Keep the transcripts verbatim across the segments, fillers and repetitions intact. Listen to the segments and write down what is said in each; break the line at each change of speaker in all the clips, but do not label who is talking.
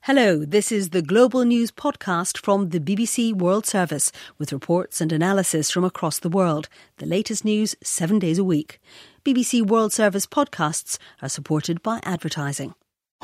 Hello, this is the Global News podcast from the B B C World Service, with reports and analysis from across the world. The latest news seven days a week. B B C World Service podcasts are supported by advertising.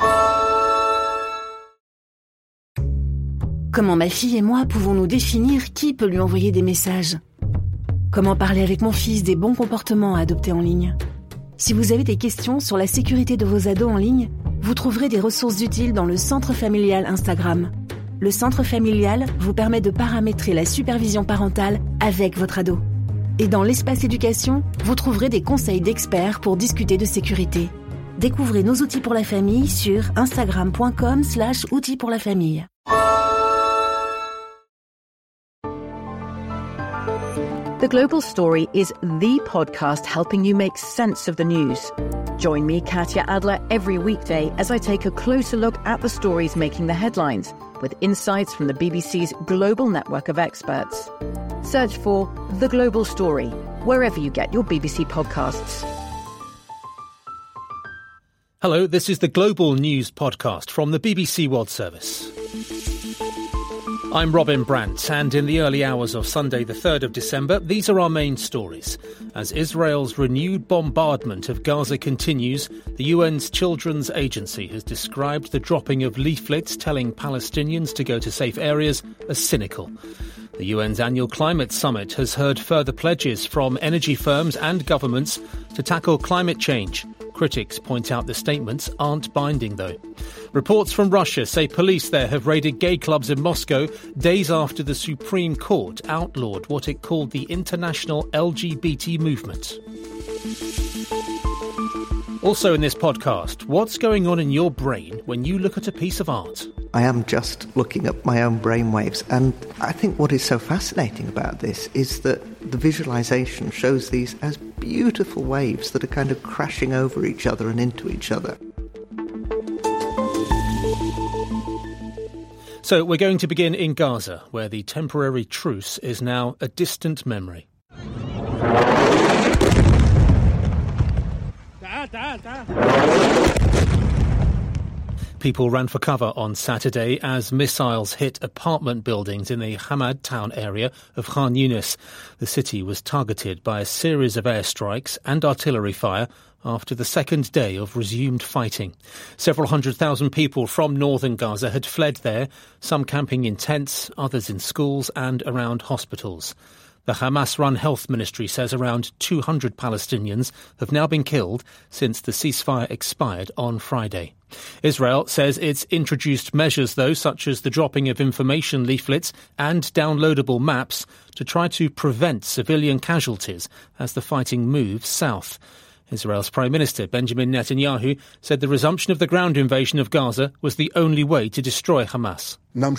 Comment ma fille et moi pouvons-nous définir qui peut lui envoyer des messages ? Comment parler avec mon fils des bons comportements à adopter en ligne ? Si vous avez des questions sur la sécurité de vos ados en ligne, vous trouverez des ressources utiles dans le Centre familial Instagram. Le Centre familial vous permet de paramétrer la supervision parentale avec votre ado. Et dans l'espace éducation, vous trouverez des conseils d'experts pour discuter de sécurité. Découvrez nos outils pour la famille sur instagram.com slash outils pour la famille.
The Global Story is the podcast helping you make sense of the news. Join me, Katya Adler, every weekday as I take a closer look at the stories making the headlines, with insights from the B B C's global network of experts. Search for The Global Story wherever you get your B B C podcasts.
Hello, this is the Global News podcast from the B B C World Service. I'm Robin Brandt, and in the early hours of Sunday the third of December, these are our main stories. As Israel's renewed bombardment of Gaza continues, the U N's Children's Agency has described the dropping of leaflets telling Palestinians to go to safe areas as cynical. The U N's annual climate summit has heard further pledges from energy firms and governments to tackle climate change. Critics point out the statements aren't binding, though. Reports from Russia say police there have raided gay clubs in Moscow days after the Supreme Court outlawed what it called the international L G B T movement. Also in this podcast, what's going on in your brain when you look at a piece of art?
I am just looking at my own brainwaves, and I think what is so fascinating about this is that the visualization shows these as beautiful waves that are kind of crashing over each other and into each other.
So we're going to begin in Gaza, where the temporary truce is now a distant memory. People ran for cover on Saturday as missiles hit apartment buildings in the Hamad town area of Khan Yunis. The city was targeted by a series of airstrikes and artillery fire after the second day of resumed fighting. Several hundred thousand people from northern Gaza had fled there, some camping in tents, others in schools and around hospitals. The Hamas-run health ministry says around two hundred Palestinians have now been killed since the ceasefire expired on Friday. Israel says it's introduced measures, though, such as the dropping of information leaflets and downloadable maps to try to prevent civilian casualties as the fighting moves south. Israel's Prime Minister Benjamin Netanyahu said the resumption of the ground invasion of Gaza was the only way to destroy Hamas.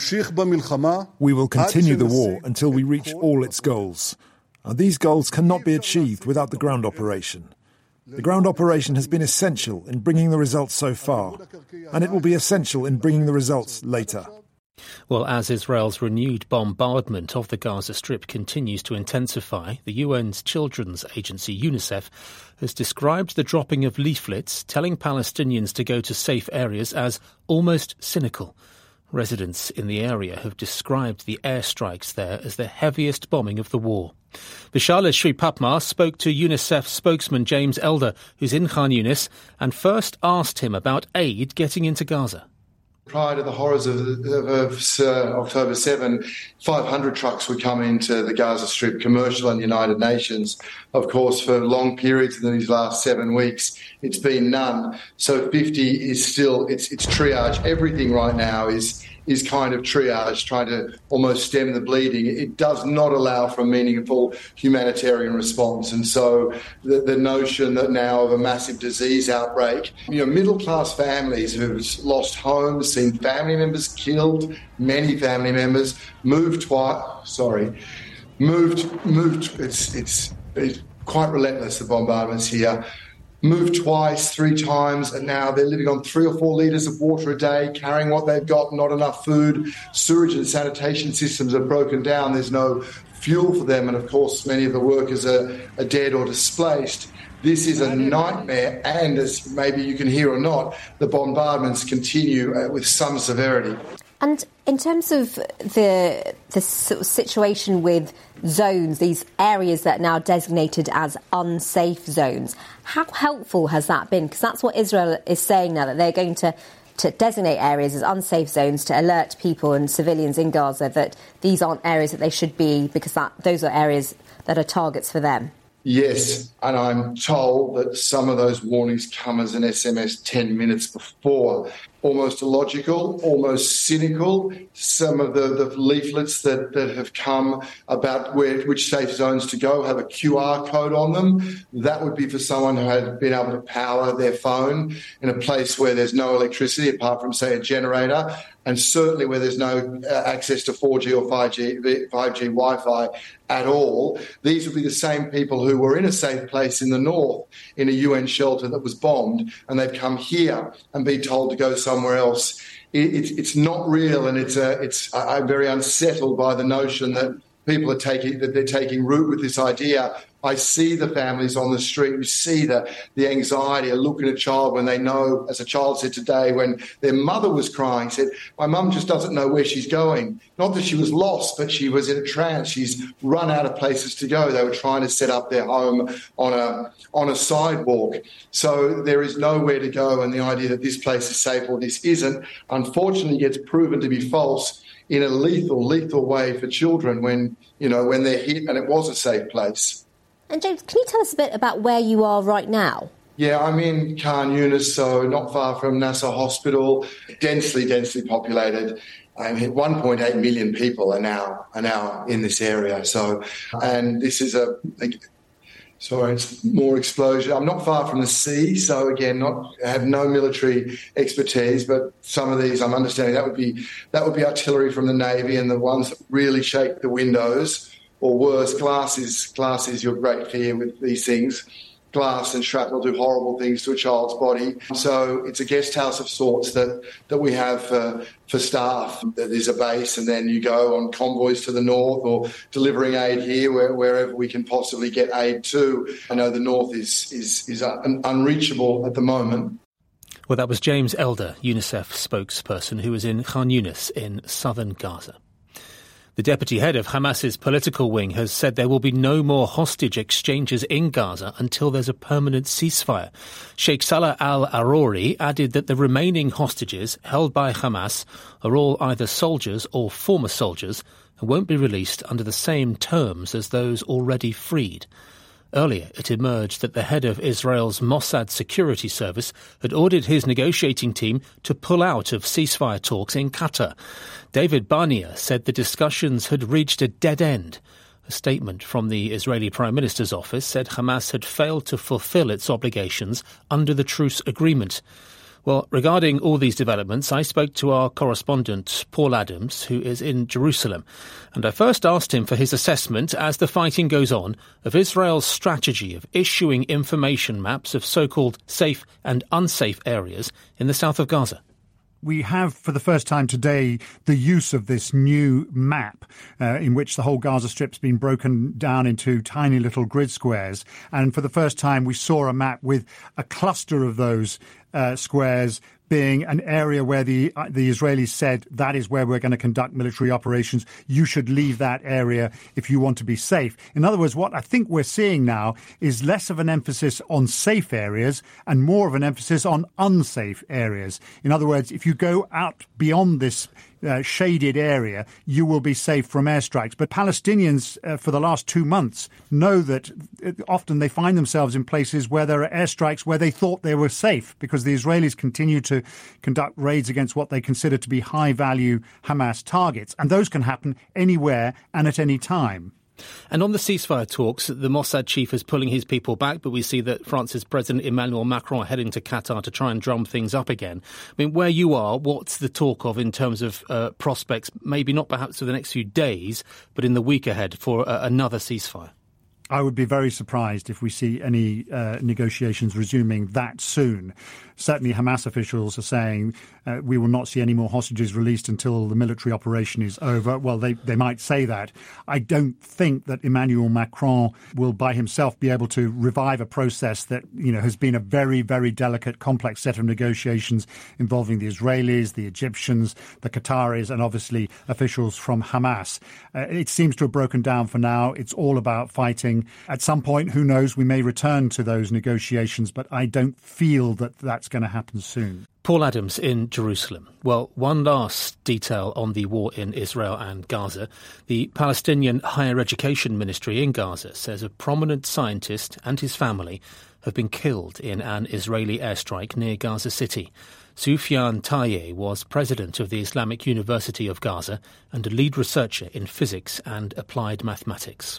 We will continue the war until we reach all its goals. And these goals cannot be achieved without the ground operation. The ground operation has been essential in bringing the results so far, and it will be essential in bringing the results later.
Well, as Israel's renewed bombardment of the Gaza Strip continues to intensify, the U N's Children's Agency, UNICEF, has described the dropping of leaflets telling Palestinians to go to safe areas as almost cynical. Residents in the area have described the airstrikes there as the heaviest bombing of the war. Vishal Shripapma spoke to UNICEF spokesman James Elder, who's in Khan Yunis, and first asked him about aid getting into Gaza.
Prior to the horrors of, of, of uh, October seventh, five hundred trucks would come into the Gaza Strip, commercial and United Nations. Of course, for long periods in these last seven weeks, it's been none. So fifty is still, it's, it's triage. Everything right now is is kind of triage, trying to almost stem the bleeding. It does not allow for a meaningful humanitarian response. And so the, the notion that now of a massive disease outbreak, you know, middle-class families who've lost homes, seen family members killed, many family members, moved twice, sorry, moved, moved, it's, it's, it's quite relentless, the bombardments here. Moved twice, three times, and now they're living on three or four litres of water a day, carrying what they've got, not enough food. Sewage and sanitation systems are broken down. There's no fuel for them, and of course many of the workers are, are dead or displaced. This is a nightmare, and as maybe you can hear or not, the bombardments continue uh, with some severity.
And in terms of the the sort of situation with zones, these areas that are now designated as unsafe zones, how helpful has that been? Because that's what Israel is saying now, that they're going to, to designate areas as unsafe zones to alert people and civilians in Gaza that these aren't areas that they should be, because that those are areas that are targets for them.
Yes, and I'm told that some of those warnings come as an S M S ten minutes before. Almost illogical, almost cynical. Some of the, the leaflets that, that have come about where which safe zones to go have a Q R code on them. That would be for someone who had been able to power their phone in a place where there's no electricity, apart from, say, a generator, and certainly where there's no uh, access to four G or five G, five G Wi-Fi at all. These would be the same people who were in a safe place in the north in a U N shelter that was bombed, and they've come here and be told to go somewhere else. It, it, it's not real, and it's uh, it's I'm very unsettled by the notion that people are taking that they're taking root with this idea. I see the families on the street. You see the, the anxiety of looking at a child when they know, as a child said today, when their mother was crying, said, my mum just doesn't know where she's going. Not that she was lost, but she was in a trance. She's run out of places to go. They were trying to set up their home on a on a sidewalk. So there is nowhere to go, and the idea that this place is safe or this isn't, unfortunately, gets proven to be false in a lethal, lethal way for children when, you know, when they're hit and it was a safe place.
And James, can you tell us a bit about where you are right now?
Yeah, I'm in Khan Yunis, so not far from Nasser Hospital, densely, densely populated. I mean, one point eight million people are now are now in this area. So, and this is a, sorry, it's more explosion. I'm not far from the sea, so again, not have no military expertise, but some of these, I'm understanding that would be that would be artillery from the Navy, and the ones that really shake the windows. Or worse, glass is, glass is your great fear with these things. Glass and shrapnel do horrible things to a child's body. So it's a guest house of sorts that, that we have uh, for staff. There's a base, and then you go on convoys to the north or delivering aid here where, wherever we can possibly get aid to. I know the north is, is, is un- unreachable at the moment.
Well, that was James Elder, UNICEF spokesperson, who was in Khan Yunis in southern Gaza. The deputy head of Hamas's political wing has said there will be no more hostage exchanges in Gaza until there's a permanent ceasefire. Sheikh Salah al-Aruri added that the remaining hostages held by Hamas are all either soldiers or former soldiers and won't be released under the same terms as those already freed. Earlier, it emerged that the head of Israel's Mossad security service had ordered his negotiating team to pull out of ceasefire talks in Qatar. David Barnea said the discussions had reached a dead end. A statement from the Israeli Prime Minister's office said Hamas had failed to fulfill its obligations under the truce agreement. Well, regarding all these developments, I spoke to our correspondent, Paul Adams, who is in Jerusalem. And I first asked him for his assessment, as the fighting goes on, of Israel's strategy of issuing information maps of so-called safe and unsafe areas in the south of Gaza.
We have, for the first time today, the use of this new map uh, in which the whole Gaza Strip's been broken down into tiny little grid squares. And for the first time, we saw a map with a cluster of those uh, squares being an area where the uh, the Israelis said that is where we're going to conduct military operations. You should leave that area if you want to be safe. In other words, what I think we're seeing now is less of an emphasis on safe areas and more of an emphasis on unsafe areas. In other words, if you go out beyond this Uh, shaded area, you will be safe from airstrikes. But Palestinians, uh, for the last two months, know that often they find themselves in places where there are airstrikes where they thought they were safe, because the Israelis continue to conduct raids against what they consider to be high-value Hamas targets. And those can happen anywhere and at any time.
And on the ceasefire talks, the Mossad chief is pulling his people back, but we see that France's President Emmanuel Macron heading to Qatar to try and drum things up again. I mean, where you are, what's the talk of in terms of uh, prospects, maybe not perhaps for the next few days, but in the week ahead for uh, another ceasefire?
I would be very surprised if we see any uh, negotiations resuming that soon. Certainly Hamas officials are saying uh, we will not see any more hostages released until the military operation is over. Well, they, they might say that. I don't think that Emmanuel Macron will by himself be able to revive a process that, you know, has been a very, very delicate, complex set of negotiations involving the Israelis, the Egyptians, the Qataris, and obviously officials from Hamas. Uh, it seems to have broken down for now. It's all about fighting. At some point, who knows, we may return to those negotiations, but I don't feel that that's going to happen soon.
Paul Adams in Jerusalem. Well, one last detail on the war in Israel and Gaza. The Palestinian Higher Education Ministry in Gaza says a prominent scientist and his family have been killed in an Israeli airstrike near Gaza City. Soufiane Taye was president of the Islamic University of Gaza and a lead researcher in physics and applied mathematics.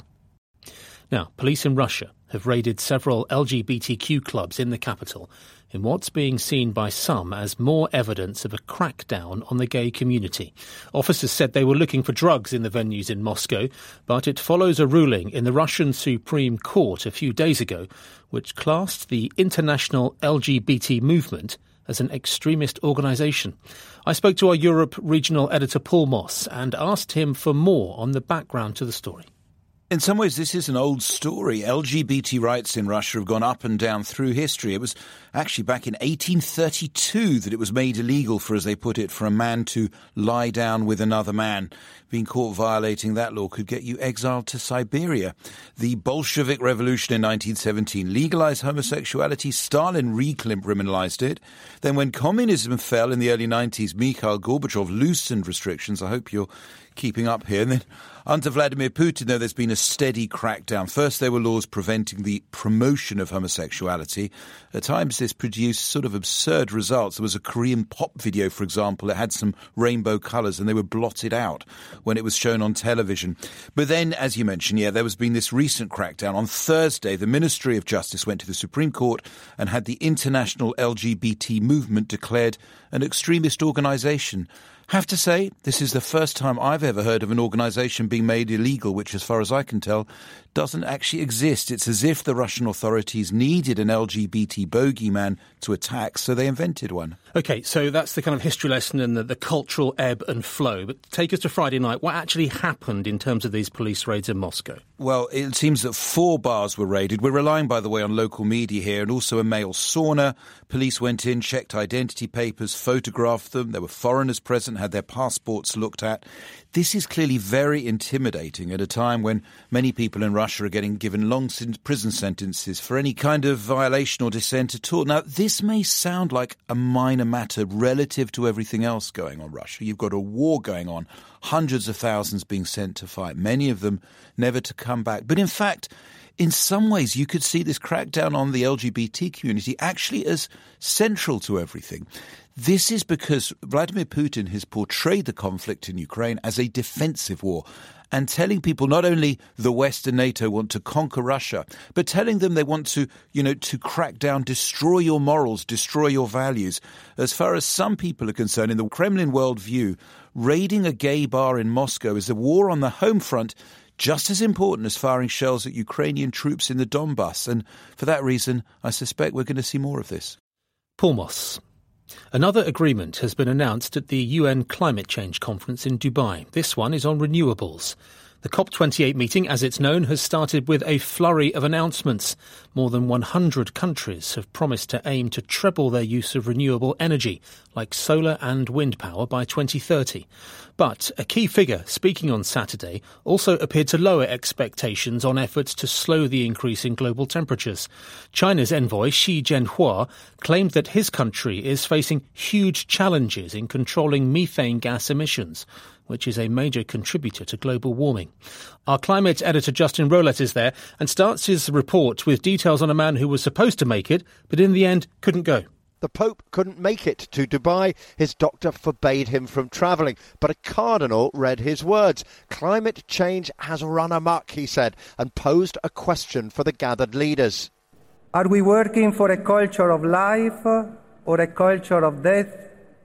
Now, police in Russia have raided several L G B T Q clubs in the capital in what's being seen by some as more evidence of a crackdown on the gay community. Officers said they were looking for drugs in the venues in Moscow, but it follows a ruling in the Russian Supreme Court a few days ago which classed the international L G B T movement as an extremist organisation. I spoke to our Europe regional editor Paul Moss and asked him for more on the background to the story.
In some ways, this is an old story. L G B T rights in Russia have gone up and down through history. It was actually back in eighteen thirty-two that it was made illegal for, as they put it, for a man to lie down with another man. Being caught violating that law could get you exiled to Siberia. The Bolshevik Revolution in nineteen seventeen legalized homosexuality. Stalin recriminalized it. Then when communism fell in the early nineties, Mikhail Gorbachev loosened restrictions. I hope you're keeping up here. And then under Vladimir Putin, though, there's been a steady crackdown. First, there were laws preventing the promotion of homosexuality. At times, this produced sort of absurd results. There was a Korean pop video, for example. It had some rainbow colours and they were blotted out when it was shown on television. But then, as you mentioned, yeah, there has been this recent crackdown. On Thursday, the Ministry of Justice went to the Supreme Court and had the international L G B T movement declared an extremist organisation. Have to say, this is the first time I've ever heard of an organisation being made illegal, which, as far as I can tell, doesn't actually exist. It's as if the Russian authorities needed an L G B T bogeyman to attack, so they invented one. OK, so that's the kind of history lesson and the, the cultural ebb and flow. But take us to Friday night. What actually happened in terms of these police raids in Moscow? Well, it seems that four bars were raided. We're relying, by the way, on local media here, and also a male sauna. Police went in, checked identity papers, photographed them. There were foreigners present, had their passports looked at. This is clearly very intimidating at a time when many people in Russia are getting given long prison sentences for any kind of violation or dissent at all. Now, this may sound like a minor matter relative to everything else going on in Russia. You've got a war going on, hundreds of thousands being sent to fight, many of them never to come back. But in fact, in some ways, you could see this crackdown on the L G B T community actually as central to everything. This is because Vladimir Putin has portrayed the conflict in Ukraine as a defensive war and telling people not only the West and NATO want to conquer Russia, but telling them they want to, you know, to crack down, destroy your morals, destroy your values. As far as some people are concerned, in the Kremlin worldview, raiding a gay bar in Moscow is a war on the home front just as important as firing shells at Ukrainian troops in the Donbass. And for that reason, I suspect we're going to see more of this. Paul Moss. Another agreement has been announced at the U N Climate Change Conference in Dubai. This one is on renewables. The COP twenty-eight meeting, as it's known, has started with a flurry of announcements. More than one hundred countries have promised to aim to treble their use of renewable energy, like solar and wind power, by twenty thirty. But a key figure speaking on Saturday also appeared to lower expectations on efforts to slow the increase in global temperatures. China's envoy Xi Jinping claimed that his country is facing huge challenges in controlling methane gas emissions, which is a major contributor to global warming. Our climate editor Justin Rowlett is there and starts his report with details on a man who was supposed to make it, but in the end couldn't go.
The Pope couldn't make it to Dubai. His doctor forbade him from travelling, but a cardinal read his words. Climate change has run amok, he said, and posed a question for the gathered leaders.
Are we working for a culture of life or a culture of death?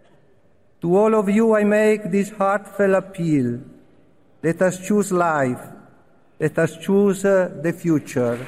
To all of you I make this heartfelt appeal. Let us choose life. Let us choose the future.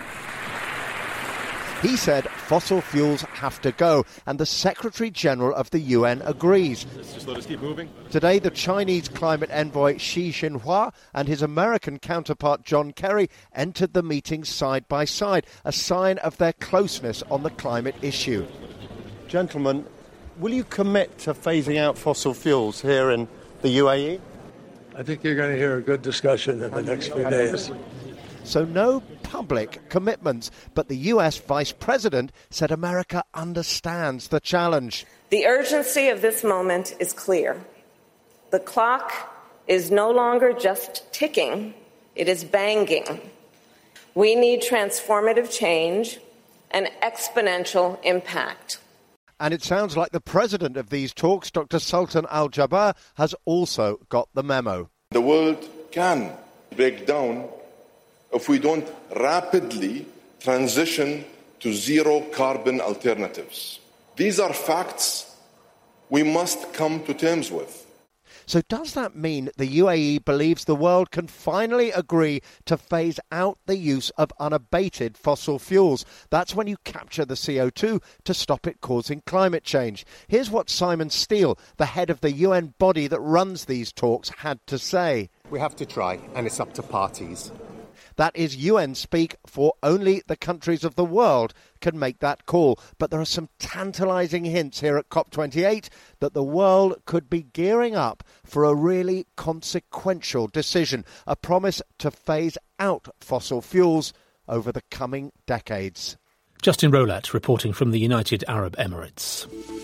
He said fossil fuels have to go, and the Secretary-General of the U N agrees.
Just let us keep moving.
Today, the Chinese climate envoy Xi Jinping and his American counterpart John Kerry entered the meeting side by side, a sign of their closeness on the climate issue.
Gentlemen, will you commit to phasing out fossil fuels here in the U A E?
I think you're going to hear a good discussion in the next few days.
So no public commitments, but the U S Vice President said America understands the challenge.
The urgency of this moment is clear. The clock is no longer just ticking, it is banging. We need transformative change and exponential impact.
And it sounds like the president of these talks, Doctor Sultan Al-Jaber, has also got the memo.
The world can break down if we don't rapidly transition to zero carbon alternatives. These are facts we must come to terms with.
So does that mean the U A E believes the world can finally agree to phase out the use of unabated fossil fuels? That's when you capture the C O two to stop it causing climate change. Here's what Simon Steele, the head of the U N body that runs these talks, had to say.
We have to try, and it's up to parties.
That is U N speak for only the countries of the world can make that call. But there are some tantalising hints here at COP twenty-eight that the world could be gearing up for a really consequential decision, a promise to phase out fossil fuels over the coming decades.
Justin Rolat reporting from the United Arab Emirates.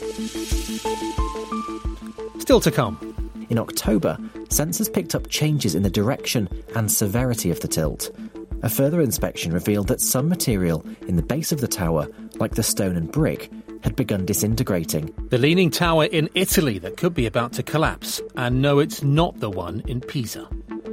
Still to come.
In October, sensors picked up changes in the direction and severity of the tilt. A further inspection revealed that some material in the base of the tower, like the stone and brick, had begun disintegrating.
The Leaning Tower in Italy that could be about to collapse. And no, it's not the one in Pisa.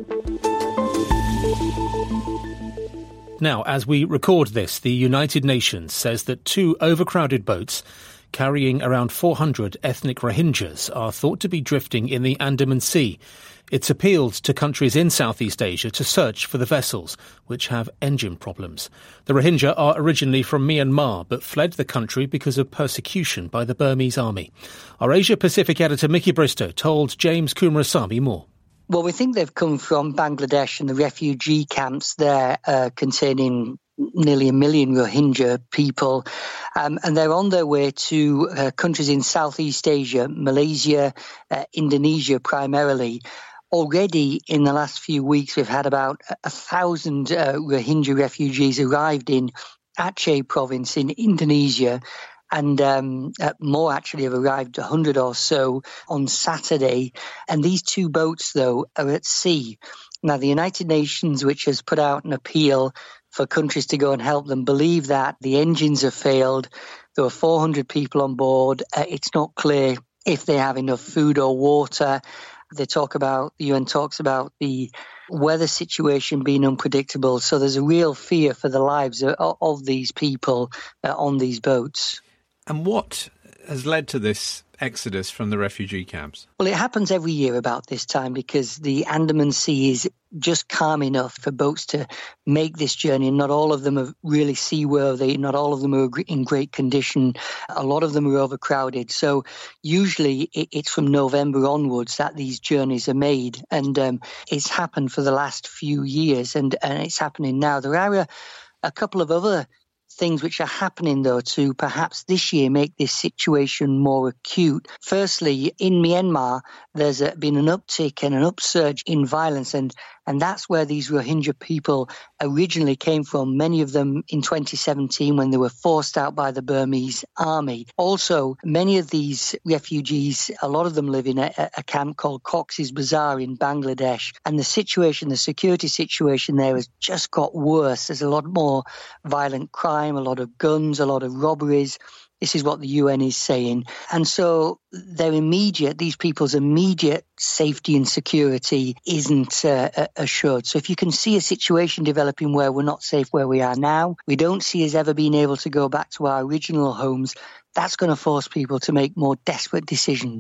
Now, as we record this, the United Nations says that two overcrowded boats carrying around four hundred ethnic Rohingyas are thought to be drifting in the Andaman Sea. It's appealed to countries in Southeast Asia to search for the vessels, which have engine problems. The Rohingya are originally from Myanmar, but fled the country because of persecution by the Burmese army. Our Asia-Pacific editor Mickey Bristow told James Kumarasamy more.
Well, we think they've come from Bangladesh and the refugee camps there uh, containing nearly a million Rohingya people, um, and they're on their way to uh, countries in Southeast Asia, Malaysia, uh, Indonesia primarily. Already in the last few weeks, we've had about a thousand uh, Rohingya refugees arrived in Aceh province in Indonesia, and um, uh, more actually have arrived, a hundred or so on Saturday. And these two boats, though, are at sea. Now, the United Nations, which has put out an appeal for countries to go and help them, believe that the engines have failed. There were four hundred people on board. Uh, it's not clear if they have enough food or water. They talk about, the U N talks about the weather situation being unpredictable. So there's a real fear for the lives of, of these people uh, on these boats.
And what has led to this exodus from the refugee camps?
Well, it happens every year about this time because the Andaman Sea is just calm enough for boats to make this journey. And not all of them are really seaworthy. Not all of them are in great condition. A lot of them are overcrowded. So usually it's from November onwards that these journeys are made. And um, it's happened for the last few years, and, and it's happening now. There are a, a couple of other things which are happening, though, to perhaps this year make this situation more acute. Firstly, in Myanmar, there's a, been an uptick and an upsurge in violence, and, and that's where these Rohingya people originally came from, many of them in twenty seventeen when they were forced out by the Burmese army. Also, many of these refugees, a lot of them live in a, a camp called Cox's Bazar in Bangladesh, and the situation, the security situation there has just got worse. There's a lot more violent crime, a lot of guns, a lot of robberies. This is what the U N is saying. And so their immediate, these people's immediate safety and security isn't uh, assured. So if you can see a situation developing where we're not safe where we are now, we don't see us ever being able to go back to our original homes, that's going to force people to make more desperate decisions.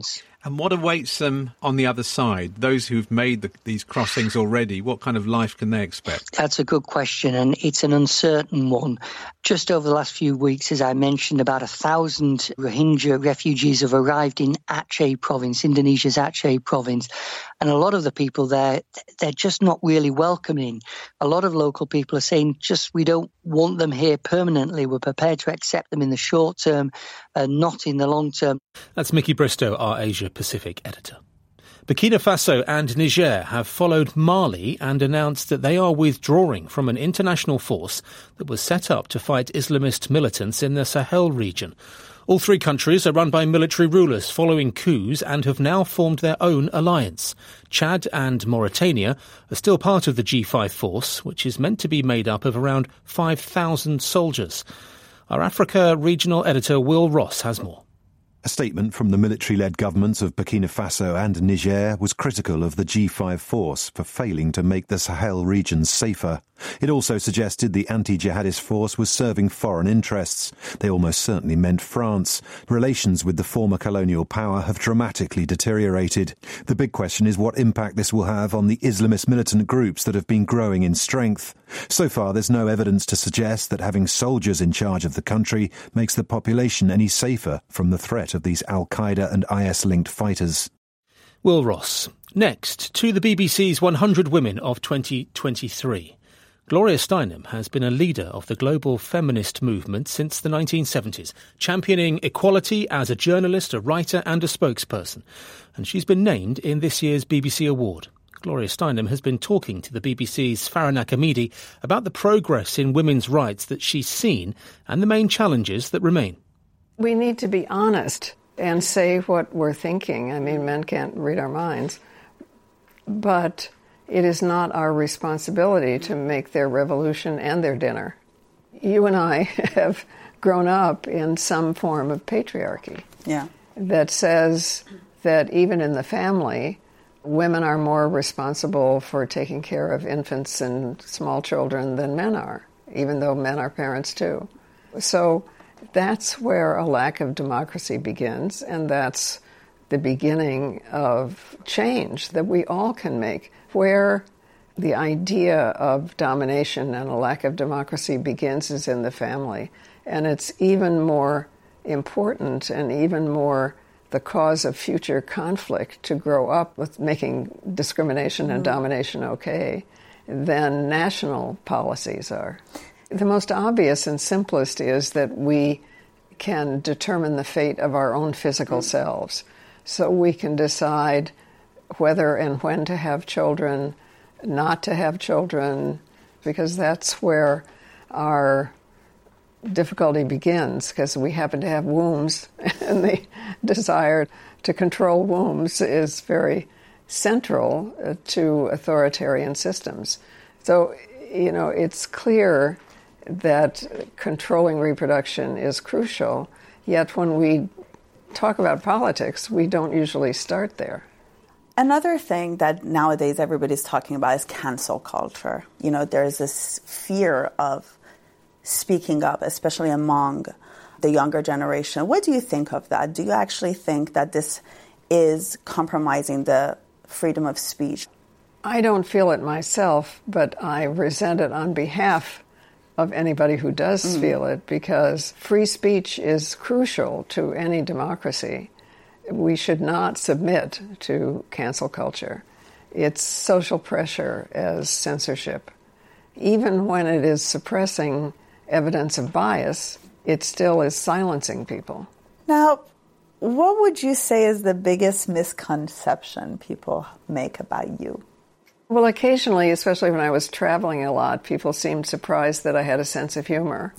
And what awaits them on the other side? Those who've made the, these crossings already, what kind of life can they expect?
That's a good question, and it's an uncertain one. Just over the last few weeks, as I mentioned, about a thousand Rohingya refugees have arrived in Aceh province, Indonesia's Aceh province. And a lot of the people there, they're just not really welcoming. A lot of local people are saying, just, we don't want them here permanently. We're prepared to accept them in the short term, uh, not in the long term.
That's Mickey Bristow, our Asia Pacific editor. Burkina Faso and Niger have followed Mali and announced that they are withdrawing from an international force that was set up to fight Islamist militants in the Sahel region. All three countries are run by military rulers following coups and have now formed their own alliance. Chad and Mauritania are still part of the G five force, which is meant to be made up of around five thousand soldiers. Our Africa regional editor Will Ross has more.
A statement from the military-led governments of Burkina Faso and Niger was critical of the G five force for failing to make the Sahel region safer. It also suggested the anti-jihadist force was serving foreign interests. They almost certainly meant France. Relations with the former colonial power have dramatically deteriorated. The big question is what impact this will have on the Islamist militant groups that have been growing in strength. So far, there's no evidence to suggest that having soldiers in charge of the country makes the population any safer from the threat of these Al-Qaeda and I S-linked fighters.
Will Ross. Next, to the B B C's one hundred Women of twenty twenty-three. Gloria Steinem has been a leader of the global feminist movement since the nineteen seventies, championing equality as a journalist, a writer and a spokesperson. And she's been named in this year's B B C Award. Gloria Steinem has been talking to the B B C's Farah Nakamidi about the progress in women's rights that she's seen and the main challenges that remain.
We need to be honest and say what we're thinking. I mean, men can't read our minds. But it is not our responsibility to make their revolution and their dinner. You and I have grown up in some form of patriarchy.
Yeah.
That says that even in the family, women are more responsible for taking care of infants and small children than men are, even though men are parents too. So that's where a lack of democracy begins, and that's the beginning of change that we all can make. Where the idea of domination and a lack of democracy begins is in the family. And it's even more important and even more the cause of future conflict to grow up with making discrimination and mm-hmm. domination okay than national policies are. The most obvious and simplest is that we can determine the fate of our own physical mm-hmm. selves. So we can decide whether and when to have children, not to have children, because that's where our difficulty begins, because we happen to have wombs, and the desire to control wombs is very central to authoritarian systems. So, you know, it's clear that controlling reproduction is crucial, yet when we talk about politics, we don't usually start there.
Another thing that nowadays everybody's talking about is cancel culture. You know, there's this fear of speaking up, especially among the younger generation. What do you think of that? Do you actually think that this is compromising the freedom of speech?
I don't feel it myself, but I resent it on behalf of anybody who does mm. feel it, because free speech is crucial to any democracy. We should not submit to cancel culture. It's social pressure as censorship. Even when it is suppressing evidence of bias, it still is silencing people.
Now, what would you say is the biggest misconception people make about you?
Well, occasionally, especially when I was traveling a lot, people seemed surprised that I had a sense of humor.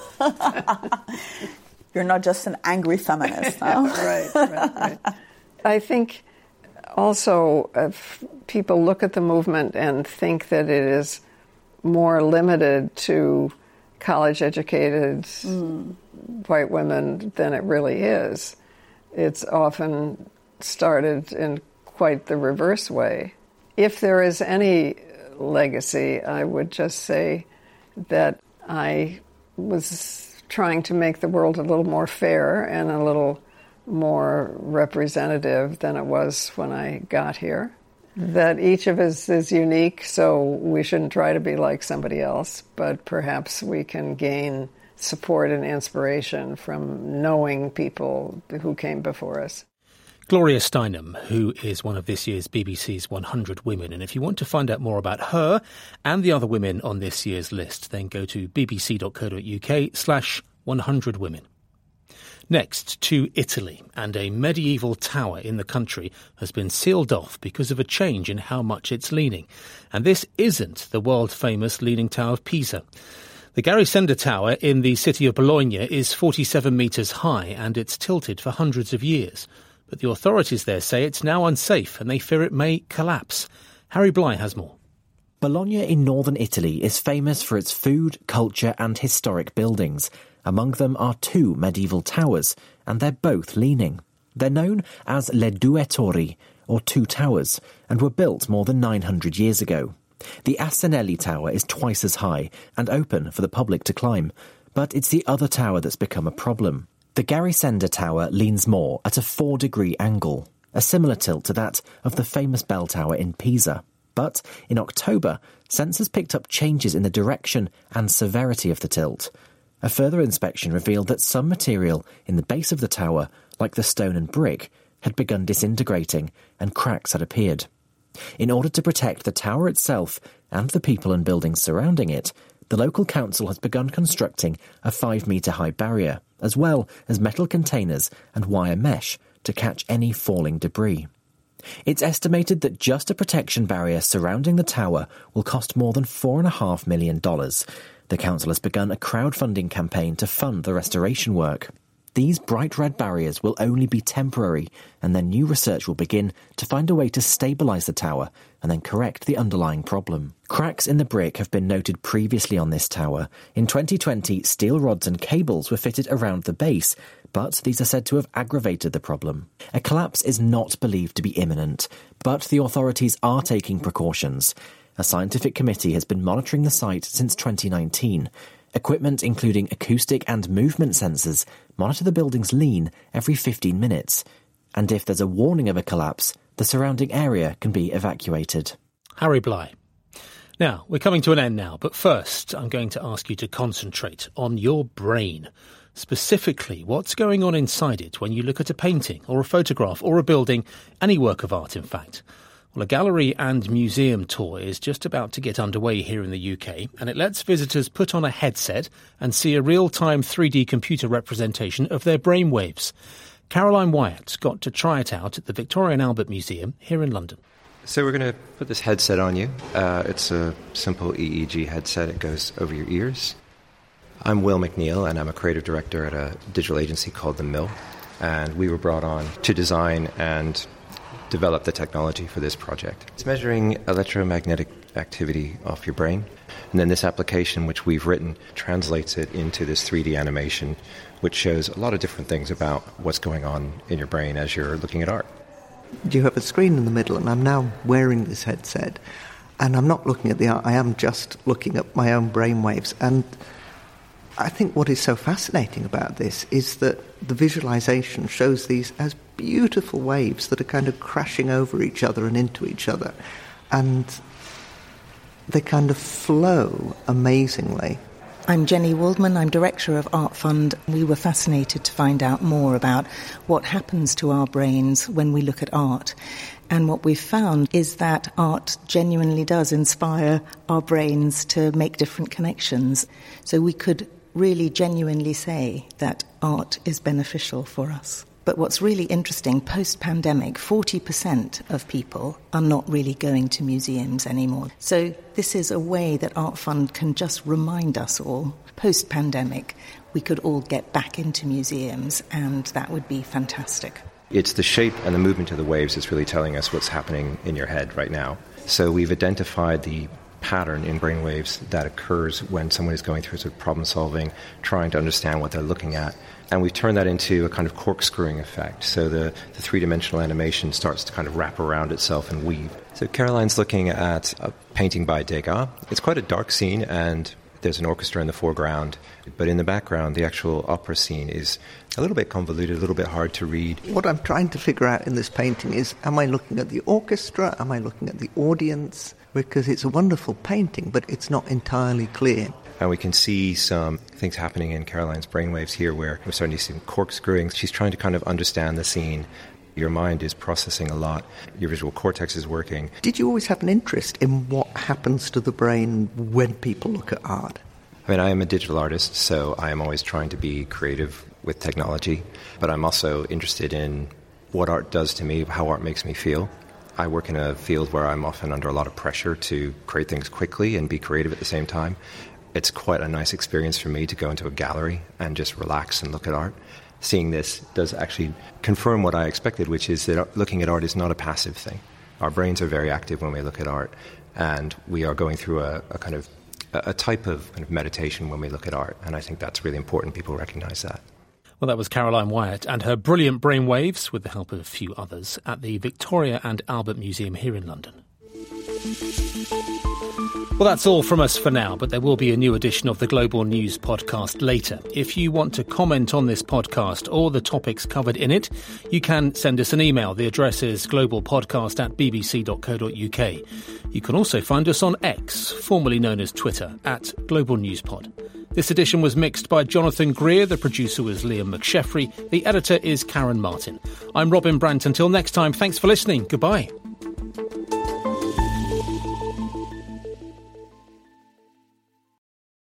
You're not just an angry feminist, no?
right, right, right. I think also if people look at the movement and think that it is more limited to college-educated mm. white women than it really is. It's often started in quite the reverse way. If there is any legacy, I would just say that I was trying to make the world a little more fair and a little more representative than it was when I got here. That each of us is unique, so we shouldn't try to be like somebody else, but perhaps we can gain support and inspiration from knowing people who came before us.
Gloria Steinem, who is one of this year's B B C's one hundred Women. And if you want to find out more about her and the other women on this year's list, then go to bbc.co.uk slash 100 women. Next, to Italy, and a medieval tower in the country has been sealed off because of a change in how much it's leaning. And this isn't the world-famous Leaning Tower of Pisa. The Garisenda Tower in the city of Bologna is forty-seven metres high, and it's tilted for hundreds of years. But the authorities there say it's now unsafe, and they fear it may collapse. Harry Bly has more.
Bologna in northern Italy is famous for its food, culture and historic buildings. Among them are two medieval towers, and they're both leaning. They're known as Le Due Torri, or Two Towers, and were built more than nine hundred years ago. The Asinelli Tower is twice as high and open for the public to climb, but it's the other tower that's become a problem. The Garisenda Tower leans more at a four-degree angle, a similar tilt to that of the famous bell tower in Pisa. But in October, sensors picked up changes in the direction and severity of the tilt. A further inspection revealed that some material in the base of the tower, like the stone and brick, had begun disintegrating and cracks had appeared. In order to protect the tower itself and the people and buildings surrounding it, the local council has begun constructing a five-metre-high barrier, as well as metal containers and wire mesh to catch any falling debris. It's estimated that just a protection barrier surrounding the tower will cost more than four point five million dollars. The council has begun a crowdfunding campaign to fund the restoration work. These bright red barriers will only be temporary, and then new research will begin to find a way to stabilise the tower and then correct the underlying problem. Cracks in the brick have been noted previously on this tower. In twenty twenty, steel rods and cables were fitted around the base, but these are said to have aggravated the problem. A collapse is not believed to be imminent, but the authorities are taking precautions. A scientific committee has been monitoring the site since twenty nineteen. Equipment including acoustic and movement sensors monitor the building's lean every fifteen minutes. And if there's a warning of a collapse, the surrounding area can be evacuated.
Harry Bly. Now, we're coming to an end now, but first I'm going to ask you to concentrate on your brain. Specifically, what's going on inside it when you look at a painting or a photograph or a building, any work of art in fact. Well, a gallery and museum tour is just about to get underway here in the U K, and it lets visitors put on a headset and see a real-time three D computer representation of their brainwaves. Caroline Wyatt got to try it out at the Victoria and Albert Museum here in London.
So we're going to put this headset on you. Uh, it's a simple E E G headset. It goes over your ears. I'm Will McNeil, and I'm a creative director at a digital agency called The Mill, and we were brought on to design and develop the technology for this project. It's measuring electromagnetic activity off your brain, and then this application, which we've written, translates it into this three D animation, which shows a lot of different things about what's going on in your brain as you're looking at art.
You have a screen in the middle, and I'm now wearing this headset, and I'm not looking at the art, I am just looking at my own brainwaves. And I think what is so fascinating about this is that the visualization shows these as beautiful waves that are kind of crashing over each other and into each other. And they kind of flow amazingly.
I'm Jenny Waldman, I'm Director of Art Fund. We were fascinated to find out more about what happens to our brains when we look at art. And what we've found is that art genuinely does inspire our brains to make different connections. So we could really genuinely say that art is beneficial for us. But what's really interesting, post-pandemic, forty percent of people are not really going to museums anymore. So this is a way that Art Fund can just remind us all, post-pandemic, we could all get back into museums, and that would be fantastic.
It's the shape and the movement of the waves that's really telling us what's happening in your head right now. So we've identified the pattern in brainwaves that occurs when someone is going through sort of problem solving, trying to understand what they're looking at. And we've turned that into a kind of corkscrewing effect. So the, the three-dimensional animation starts to kind of wrap around itself and weave. So Caroline's looking at a painting by Degas. It's quite a dark scene, and There's an orchestra in the foreground, but in the background, the actual opera scene is a little bit convoluted, a little bit hard to read.
What I'm trying to figure out in this painting is, am I looking at the orchestra? Am I looking at the audience? Because it's a wonderful painting, but it's not entirely clear.
And we can see some things happening in Caroline's brainwaves here where we're starting to see some corkscrewing. She's trying to kind of understand the scene. Your mind is processing a lot. Your visual cortex is working.
Did you always have an interest in what happens to the brain when people look at art?
I mean, I am a digital artist, so I am always trying to be creative with technology. But I'm also interested in what art does to me, how art makes me feel. I work in a field where I'm often under a lot of pressure to create things quickly and be creative at the same time. It's quite a nice experience for me to go into a gallery and just relax and look at art. Seeing this does actually confirm what I expected, which is that looking at art is not a passive thing. Our brains are very active when we look at art, and we are going through a, a kind of a type of, kind of meditation when we look at art, and I think that's really important. People recognize that.
Well, that was Caroline Wyatt and her brilliant brainwaves, with the help of a few others, at the Victoria and Albert Museum here in London. Well, that's all from us for now, but there will be a new edition of the Global News podcast later. If you want to comment on this podcast or the topics covered in it, you can send us an email. The address is globalpodcast at bbc dot co dot uk. You can also find us on X, formerly known as Twitter, at Global News Pod. This edition was mixed by Jonathan Greer. The producer was Liam McSheffrey. The editor is Karen Martin. I'm Robin Brandt. Until next time, thanks for listening. Goodbye.